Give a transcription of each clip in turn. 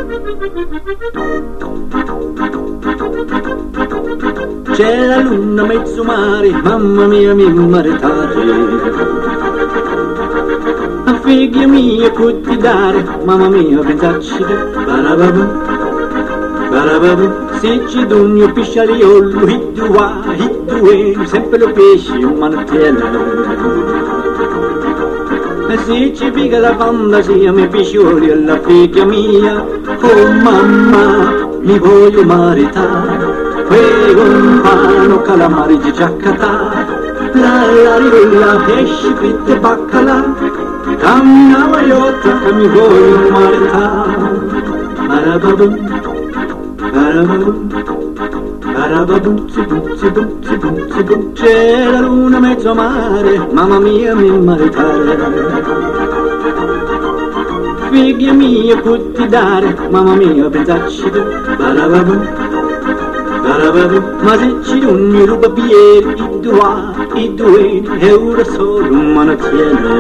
C'è la luna mezzo mare, mamma mia mi maritare. A figlia mia puoi dare, mamma mia pensacci te. Barababu, barababu, se ci dugno pisciariolo, hidue, sempre lo pesce, un manottiere. E se ci pica la fantasia, mi piscioli alla figlia mia, oh mamma, mi voglio maritare. Prego un pano, calamari di giaccata, la rigola, pesci, fritte, baccalà, camminava iotta che mi voglio maritare. Barababum, barababum, barababum, zibum, zibum, zibum, zibum. C'è la luna mezzo a mare, mamma mia mi maritare. Figlia mia puoi dare, mamma mia pensacci te. Barababum, ma se ci ogni ruba bieri, i due euro solo un manottiere.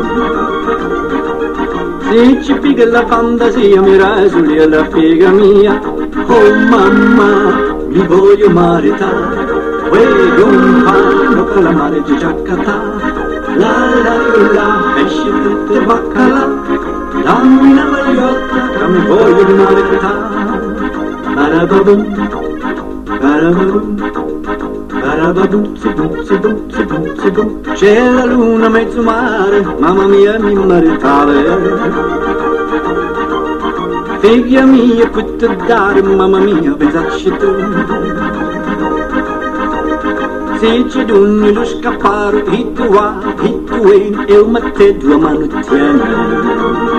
Se ci pica la fantasia mi rasuli alla figa mia, oh mamma mi voglio maritare. Prego un pano calamare di giaccata, la pesce fritte baccalà, dammi una magliotta che mi voglio maritare. Barababum, barababum, barababum, zibum, zibum, zibum, zibum. C'è la luna mezzo mare, mamma mia mi maritare. Figlia mia puoi dare, mamma mia pensacci tu. Se ci dugni lo scappare, i tuoi, e un matte due manottiene.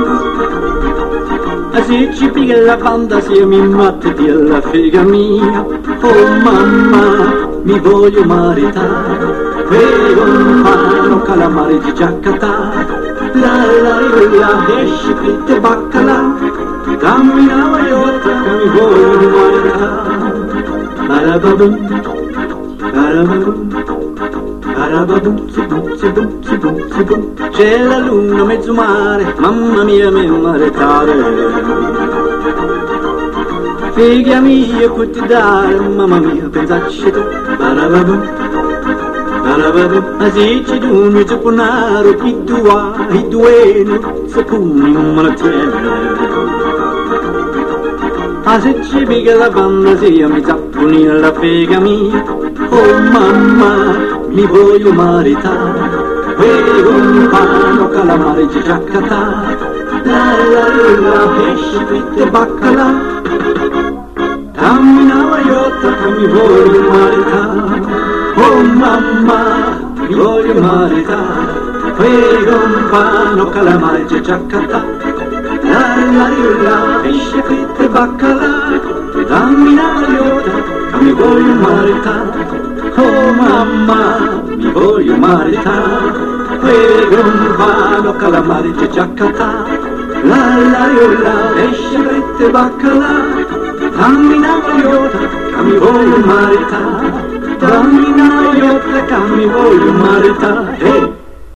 Se ci pica la fantasia mi matti alla figa mia, oh mamma mi voglio maritare. Prego un pano calamari di giaccata, la pesce fritte baccalà, camminava iotta che mi voglio maritare. Barababum, barababum, barababum, zibum, zibum, zibum, zibum. C'è la luna mezzo mare, mamma mia mi maritare. Figlia mia puoi dare, mamma mia pensacci te. Barababum, barababum, ma se ci dugni zapponaro, i due non sapuni un manottiere. Ma se ci pica la fantasia mi zapponi alla figa mia, oh mamma mi voglio maritare. Prego un pano calamari di giaccata, la pesce fritte baccalà, camminava iotta che mi voglio maritare. Oh mamma mi voglio maritare. Prego un pano calamari di giaccata, la pesce fritte baccalà, camminava iotta che mi voglio maritare. Oh mamma mi voglio maritare. Prego un pano calamari di giaccata, la pesce fritte baccalà, camminava iotta che mi voglio maritare. Camminava iotta che mi voglio maritare.